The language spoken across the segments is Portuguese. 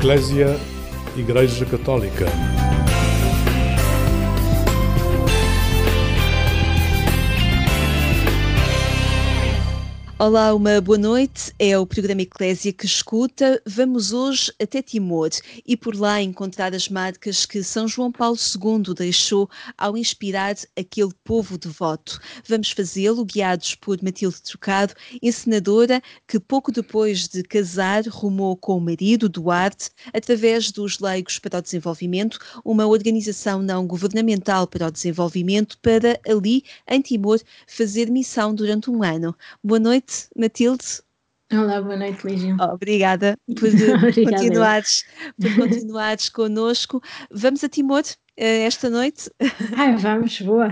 Eclésia, Igreja Católica. Olá, uma boa noite. É o programa Eclésia que escuta. Vamos hoje até Timor e por lá encontrar as marcas que São João Paulo II deixou ao inspirar aquele povo devoto. Vamos fazê-lo guiados por Matilde Trocado, encenadora que pouco depois de casar rumou com o marido, Duarte, através dos Leigos para o Desenvolvimento, uma organização não governamental para o desenvolvimento, para ali, em Timor, fazer missão durante um ano. Boa noite, Matilde. Olá, boa noite, Lígia. Obrigada por continuares connosco. Vamos a Timor esta noite? Vamos, boa.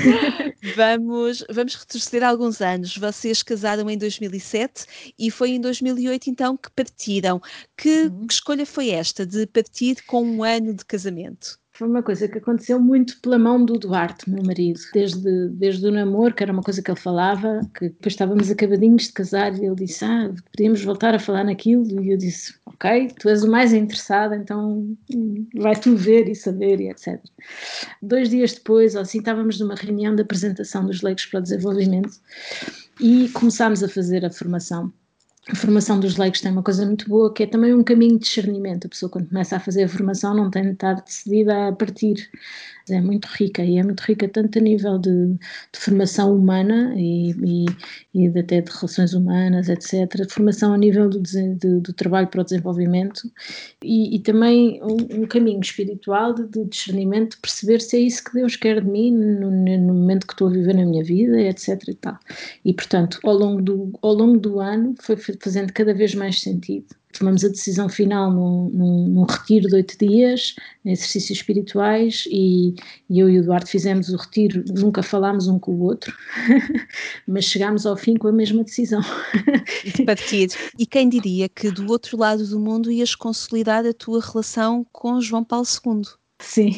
Vamos retroceder alguns anos. Vocês casaram em 2007 e foi em 2008 então que partiram. Que escolha foi esta de partir com um ano de casamento? Foi uma coisa que aconteceu muito pela mão do Duarte, meu marido, desde o namoro, que era uma coisa que ele falava, que depois estávamos acabadinhos de casar e ele disse, podíamos voltar a falar naquilo, e eu disse, ok, tu és o mais interessado, então vai tu ver e saber e etc. 2 dias depois, assim, estávamos numa reunião de apresentação dos Leigos para o Desenvolvimento e começámos a fazer a formação. A formação dos leigos tem uma coisa muito boa, que é também um caminho de discernimento. A pessoa, quando começa a fazer a formação, não tem de estar decidida a partir. É muito rica, e é muito rica tanto a nível de formação humana e até de relações humanas, etc. Formação a nível do trabalho para o desenvolvimento e também um caminho espiritual de discernimento, de perceber se é isso que Deus quer de mim no momento que estou a viver na minha vida, etc. E tal. E, portanto, ao longo do ano foi fazendo cada vez mais sentido. Tomamos a decisão final num retiro de 8 dias, exercícios espirituais, e eu e o Duarte fizemos o retiro, nunca falámos um com o outro, mas chegámos ao fim com a mesma decisão. De partir. E quem diria que do outro lado do mundo ias consolidar a tua relação com João Paulo II? Sim.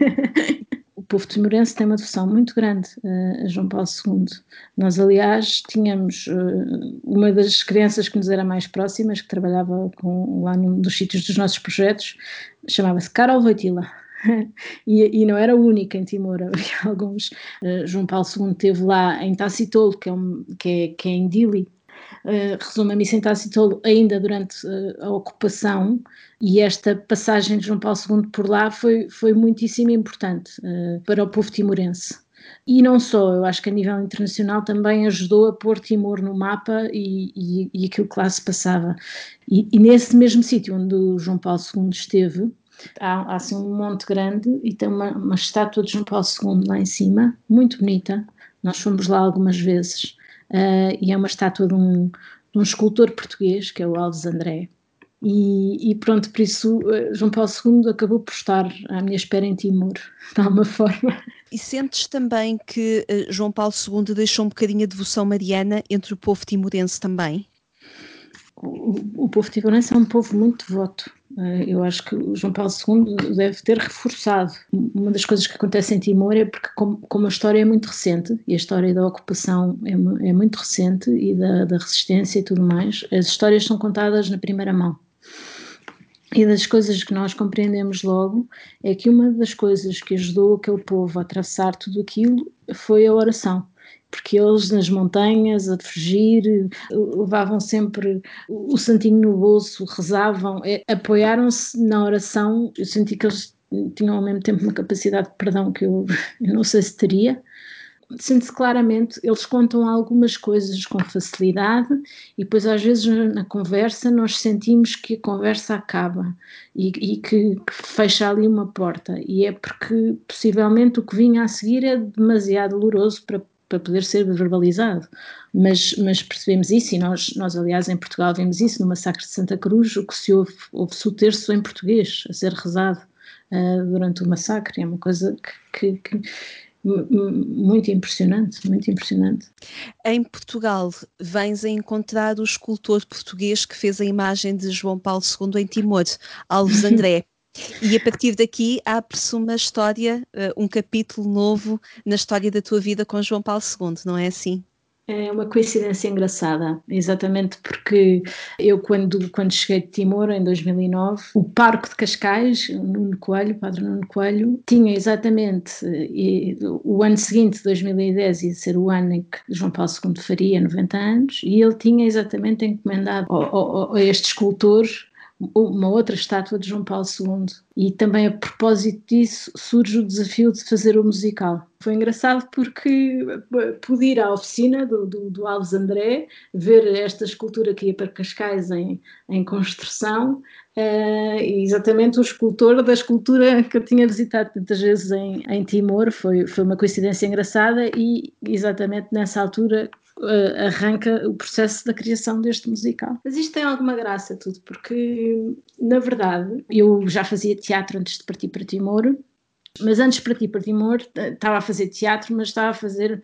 O povo timorense tem uma devoção muito grande a João Paulo II. Nós, aliás, tínhamos uma das crianças que nos era mais próximas, que trabalhava lá num dos sítios dos nossos projetos, chamava-se Carol Voitila. E não era a única em Timor, havia alguns. João Paulo II esteve lá em Tacitolo, que é em Dili. Rezou uma missa em Tacitolo ainda durante a ocupação, e esta passagem de João Paulo II por lá foi muitíssimo importante para o povo timorense. E não só, eu acho que a nível internacional também ajudou a pôr Timor no mapa e aquilo que lá se passava. E nesse mesmo sítio onde o João Paulo II esteve, há assim um monte grande e tem uma estátua de João Paulo II lá em cima, muito bonita. Nós fomos lá algumas vezes. E é uma estátua de um escultor português, que é o Alves André, e pronto, por isso João Paulo II acabou por estar à minha espera em Timor, de alguma forma. E sentes também que João Paulo II deixou um bocadinho a devoção mariana entre o povo timorense também? O povo timorense é um povo muito devoto. Eu acho que o João Paulo II deve ter reforçado. Uma das coisas que acontece em Timor é porque, como a história é muito recente, e a história da ocupação é muito recente, e da resistência e tudo mais, as histórias são contadas na primeira mão. E das coisas que nós compreendemos logo é que uma das coisas que ajudou aquele povo a atravessar tudo aquilo foi a oração. Porque eles nas montanhas, a fugir, levavam sempre o santinho no bolso, rezavam, apoiaram-se na oração. Eu senti que eles tinham ao mesmo tempo uma capacidade de perdão que eu não sei se teria. Sente-se claramente, eles contam algumas coisas com facilidade e depois às vezes na conversa nós sentimos que a conversa acaba e que fecha ali uma porta, e é porque possivelmente o que vinha a seguir é demasiado doloroso para poder ser verbalizado, mas percebemos isso, e nós aliás em Portugal vemos isso no massacre de Santa Cruz. O que se ouve-se o terço em português a ser rezado durante o massacre. É uma coisa que muito impressionante, muito impressionante. Em Portugal vens a encontrar o escultor português que fez a imagem de João Paulo II em Timor, Alves André. E a partir daqui abre-se uma história, um capítulo novo na história da tua vida com João Paulo II, não é assim? É uma coincidência engraçada, exatamente porque eu, quando cheguei de Timor, em 2009, o Parque de Cascais, Nuno Coelho, Padre Nuno Coelho, tinha exatamente o ano seguinte, 2010, ia ser o ano em que João Paulo II faria 90 anos, e ele tinha exatamente encomendado a este escultor uma outra estátua de João Paulo II. E também a propósito disso surge o desafio de fazer o musical. Foi engraçado porque pude ir à oficina do Alves André, ver esta escultura que ia para Cascais em construção, e exatamente o escultor da escultura que eu tinha visitado tantas vezes em Timor. Foi uma coincidência engraçada e exatamente nessa altura arranca o processo da criação deste musical. Mas isto tem alguma graça tudo, porque na verdade eu já fazia teatro antes de partir para Timor, mas antes de partir para Timor estava a fazer teatro, mas estava a fazer,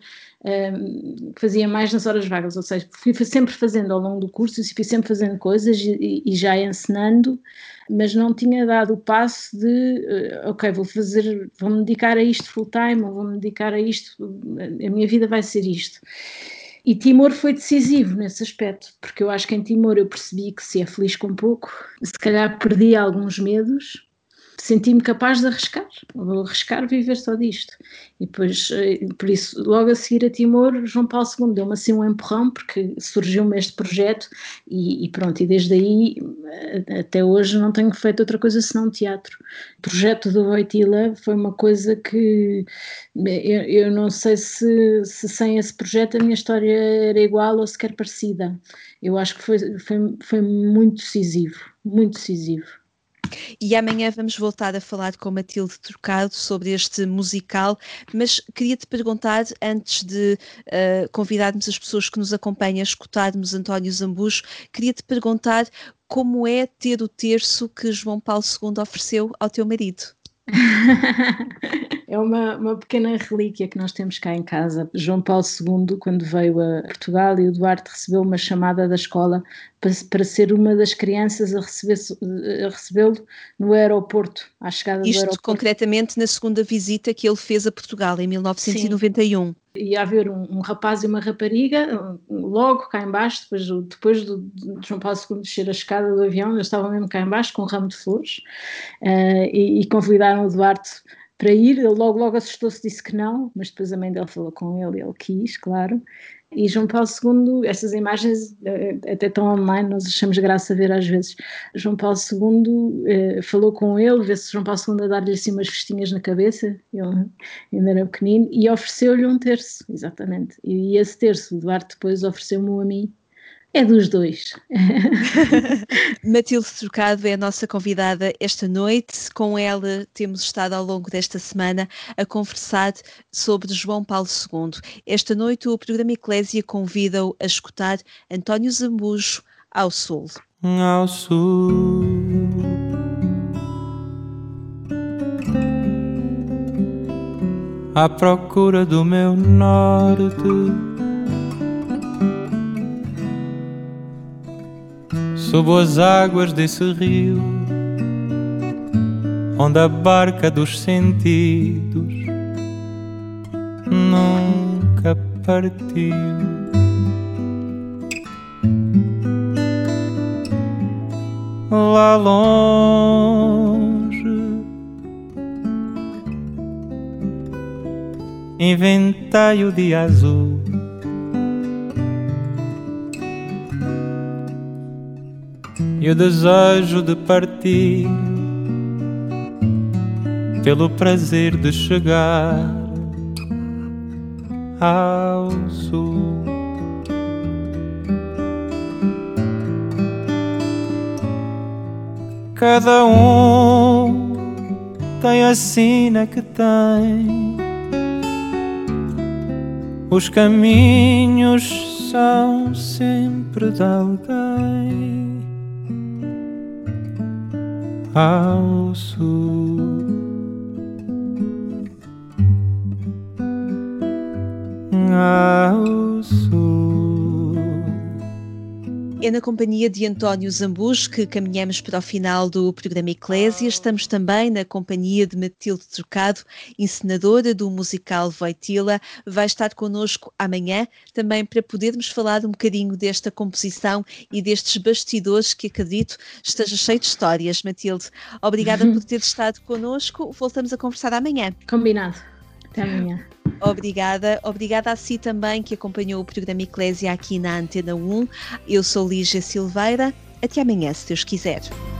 fazia mais nas horas vagas, ou seja, fui sempre fazendo ao longo do curso, fui sempre fazendo coisas e já encenando, mas não tinha dado o passo de, ok, vou-me dedicar a isto full time, ou vou-me dedicar a isto, a minha vida vai ser isto. E Timor foi decisivo nesse aspecto, porque eu acho que em Timor eu percebi que se é feliz com pouco, se calhar perdi alguns medos, senti-me capaz de arriscar, vou arriscar viver só disto. E depois, por isso, logo a seguir a Timor, João Paulo II deu-me assim um empurrão, porque surgiu-me este projeto e pronto, e desde aí até hoje não tenho feito outra coisa senão teatro. O projeto do Voitila foi uma coisa que eu não sei se sem esse projeto a minha história era igual ou sequer parecida. Eu acho que foi muito decisivo, muito decisivo. E amanhã vamos voltar a falar com Matilde Trocado sobre este musical, mas queria-te perguntar, antes de convidarmos as pessoas que nos acompanham a escutarmos António Zambujo, queria-te perguntar como é ter o terço que João Paulo II ofereceu ao teu marido. É uma pequena relíquia que nós temos cá em casa. João Paulo II, quando veio a Portugal, e o Duarte recebeu uma chamada da escola para ser uma das crianças a recebê-lo no aeroporto, à chegada do aeroporto. Isto concretamente na segunda visita que ele fez a Portugal, em 1991. Sim. Ia haver um rapaz e uma rapariga, logo cá em baixo, depois de João Paulo II descer a escada do avião, eles estavam mesmo cá em baixo com um ramo de flores, e convidaram o Duarte para ir. Ele logo assustou-se, disse que não, mas depois a mãe dele falou com ele, ele quis, claro. E João Paulo II, essas imagens até estão online, nós achamos graça a ver às vezes. João Paulo II falou com ele, vê-se João Paulo II a dar-lhe assim umas festinhas na cabeça, ele ainda era pequenino, e ofereceu-lhe um terço, exatamente. E esse terço, o Duarte depois ofereceu-me a mim. É dos dois. Matilde Trocado é a nossa convidada esta noite. Com ela temos estado ao longo desta semana a conversar sobre João Paulo II. Esta noite o programa Eclésia convida-o a escutar António Zambujo, Ao Sul. Ao sul, à procura do meu norte, sob as águas desse rio, onde a barca dos sentidos nunca partiu. Lá longe, inventei o dia azul, e o desejo de partir, pelo prazer de chegar ao sul. Cada um tem a sina que tem, os caminhos são sempre de alguém. Ao sul, ao sul, É na companhia de António Zambujo que caminhamos para o final do programa Eclésia. Estamos também na companhia de Matilde Trocado, encenadora do musical Voitila. Vai estar connosco amanhã, também para podermos falar um bocadinho desta composição e destes bastidores que acredito esteja cheio de histórias. Matilde, obrigada por ter estado connosco. Voltamos a conversar amanhã. Combinado. Até amanhã. Obrigada a si também que acompanhou o programa Eclésia aqui na Antena 1. Eu sou Lígia Silveira. Até amanhã, se Deus quiser.